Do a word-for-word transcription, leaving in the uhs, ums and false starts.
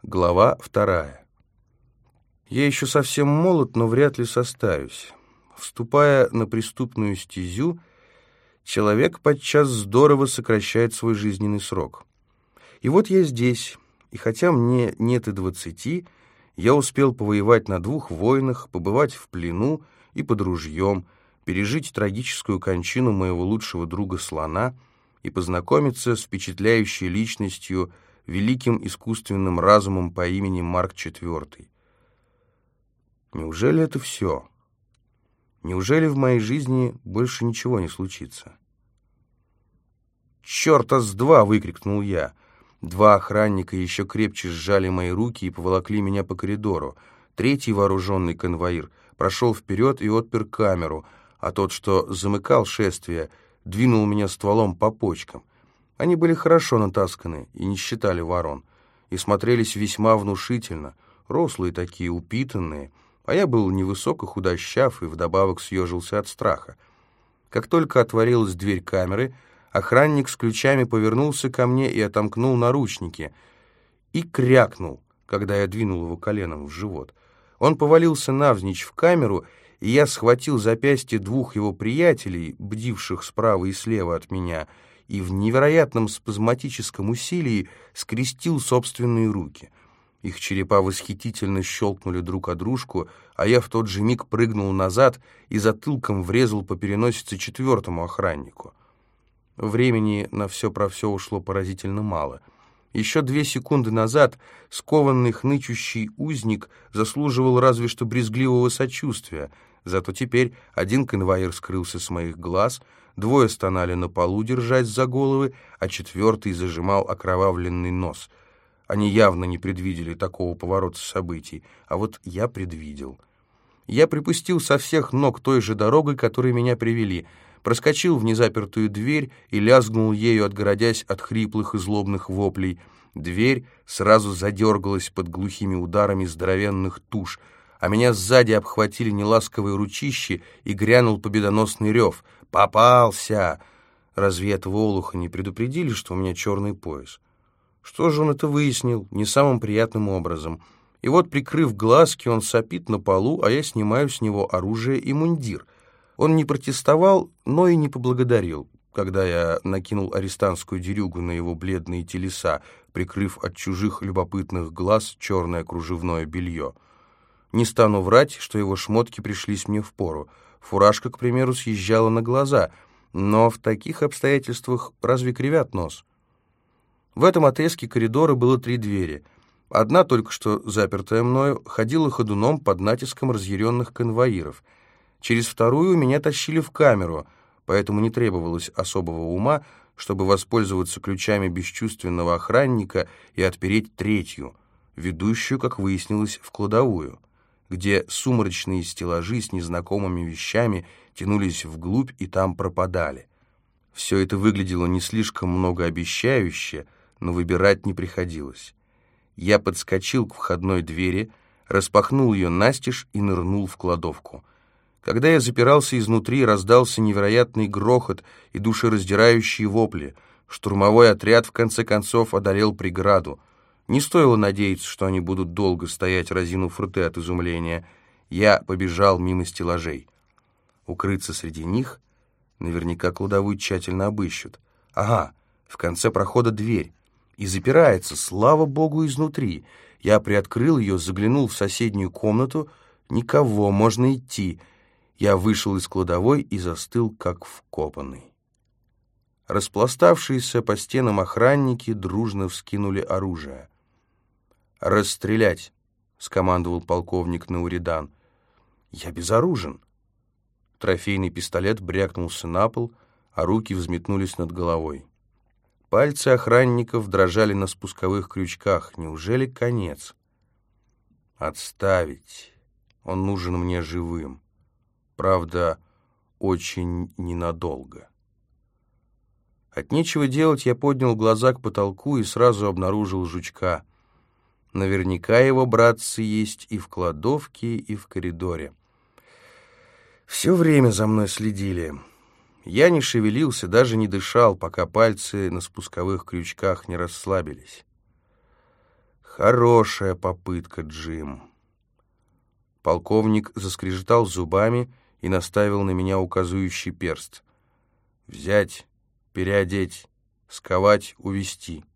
Глава вторая. Я еще совсем молод, но вряд ли состарюсь. Вступая на преступную стезю, человек подчас здорово сокращает свой жизненный срок. И вот я здесь, и хотя мне нет и двадцати, я успел повоевать на двух войнах, побывать в плену и под ружьем, пережить трагическую кончину моего лучшего друга слона и познакомиться с впечатляющей личностью, великим искусственным разумом по имени Марк четвёртый. Неужели это все? Неужели в моей жизни больше ничего не случится? «Черта с два!» — выкрикнул я. Два охранника еще крепче сжали мои руки и поволокли меня по коридору. Третий вооруженный конвоир прошел вперед и отпер камеру, а тот, что замыкал шествие, двинул меня стволом по почкам. Они были хорошо натасканы и не считали ворон, и смотрелись весьма внушительно, рослые такие, упитанные, а я был невысок и худощав, и вдобавок съежился от страха. Как только отворилась дверь камеры, охранник с ключами повернулся ко мне и отомкнул наручники, и крякнул, когда я двинул его коленом в живот. Он повалился навзничь в камеру, и я схватил запястье двух его приятелей, бдивших справа и слева от меня, и в невероятном спазматическом усилии скрестил собственные руки. Их черепа восхитительно щелкнули друг о дружку, а я в тот же миг прыгнул назад и затылком врезал по переносице четвертому охраннику. Времени на все про все ушло поразительно мало. Еще две секунды назад скованный хнычущий узник заслуживал разве что брезгливого сочувствия, зато теперь один конвоир скрылся с моих глаз, двое стонали на полу, держась за головы, а четвертый зажимал окровавленный нос. Они явно не предвидели такого поворота событий, а вот я предвидел. Я припустил со всех ног той же дорогой, которой меня привели, проскочил в незапертую дверь и лязгнул ею, отгородясь от хриплых и злобных воплей. Дверь сразу задергалась под глухими ударами здоровенных туш, а меня сзади обхватили неласковые ручищи и грянул победоносный рев. «Попался!» Разве этого олуха не предупредили, что у меня черный пояс? Что же он это выяснил? Не самым приятным образом. И вот, прикрыв глазки, он сопит на полу, а я снимаю с него оружие и мундир. Он не протестовал, но и не поблагодарил, когда я накинул арестантскую дерюгу на его бледные телеса, прикрыв от чужих любопытных глаз черное кружевное белье. Не стану врать, что его шмотки пришлись мне впору. Фуражка, к примеру, съезжала на глаза, но в таких обстоятельствах разве кривят нос? В этом отрезке коридора было три двери. Одна, только что запертая мною, ходила ходуном под натиском разъяренных конвоиров. Через вторую меня тащили в камеру, поэтому не требовалось особого ума, чтобы воспользоваться ключами бесчувственного охранника и отпереть третью, ведущую, как выяснилось, в кладовую, где сумрачные стеллажи с незнакомыми вещами тянулись вглубь и там пропадали. Все это выглядело не слишком многообещающе, но выбирать не приходилось. Я подскочил к входной двери, распахнул ее настежь и нырнул в кладовку. Когда я запирался изнутри, раздался невероятный грохот и душераздирающие вопли. Штурмовой отряд, в конце концов, одолел преграду. Не стоило надеяться, что они будут долго стоять, разинув рты от изумления. Я побежал мимо стеллажей. Укрыться среди них? Наверняка кладовую тщательно обыщут. Ага, в конце прохода дверь. И запирается, слава богу, изнутри. Я приоткрыл ее, заглянул в соседнюю комнату. Никого, можно идти. Я вышел из кладовой и застыл, как вкопанный. Распластавшиеся по стенам охранники дружно вскинули оружие. «Расстрелять!» — скомандовал полковник Науридан. «Я безоружен!» Трофейный пистолет брякнулся на пол, а руки взметнулись над головой. Пальцы охранников дрожали на спусковых крючках. Неужели конец? «Отставить! Он нужен мне живым. Правда, очень ненадолго». От нечего делать я поднял глаза к потолку и сразу обнаружил жучка. Наверняка его братцы есть и в кладовке, и в коридоре. Все время за мной следили. Я не шевелился, даже не дышал, пока пальцы на спусковых крючках не расслабились. Хорошая попытка, Джим. Полковник заскрежетал зубами и наставил на меня указующий перст. Взять, переодеть, сковать, увести.